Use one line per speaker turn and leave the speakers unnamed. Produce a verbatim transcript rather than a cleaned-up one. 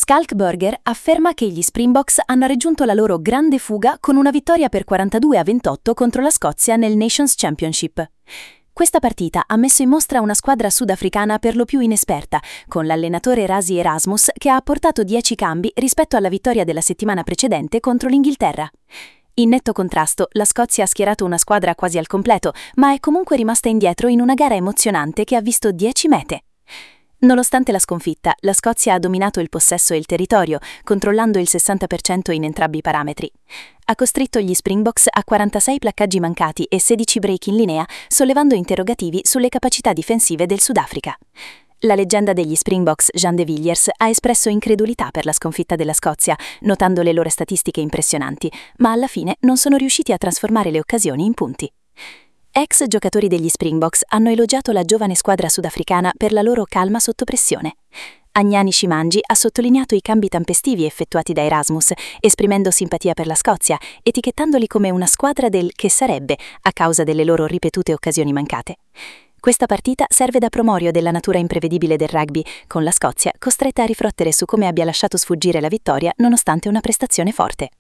Schalkburger afferma che gli Springboks hanno raggiunto la loro grande fuga con una vittoria per quarantadue a ventotto contro la Scozia nel Nations Championship. Questa partita ha messo in mostra una squadra sudafricana per lo più inesperta, con l'allenatore Rassie Erasmus che ha apportato dieci cambi rispetto alla vittoria della settimana precedente contro l'Inghilterra. In netto contrasto, la Scozia ha schierato una squadra quasi al completo, ma è comunque rimasta indietro in una gara emozionante che ha visto dieci mete. Nonostante la sconfitta, la Scozia ha dominato il possesso e il territorio, controllando il sessanta per cento in entrambi i parametri. Ha costretto gli Springboks a quarantasei placcaggi mancati e sedici break in linea, sollevando interrogativi sulle capacità difensive del Sudafrica. La leggenda degli Springboks, Jean de Villiers, ha espresso incredulità per la sconfitta della Scozia, notando le loro statistiche impressionanti, ma alla fine non sono riusciti a trasformare le occasioni in punti. Ex giocatori degli Springboks hanno elogiato la giovane squadra sudafricana per la loro calma sotto pressione. Agnani Shimanji ha sottolineato i cambi tempestivi effettuati da Erasmus, esprimendo simpatia per la Scozia, etichettandoli come una squadra del che sarebbe, a causa delle loro ripetute occasioni mancate. Questa partita serve da promorio della natura imprevedibile del rugby, con la Scozia costretta a riflettere su come abbia lasciato sfuggire la vittoria nonostante una prestazione forte.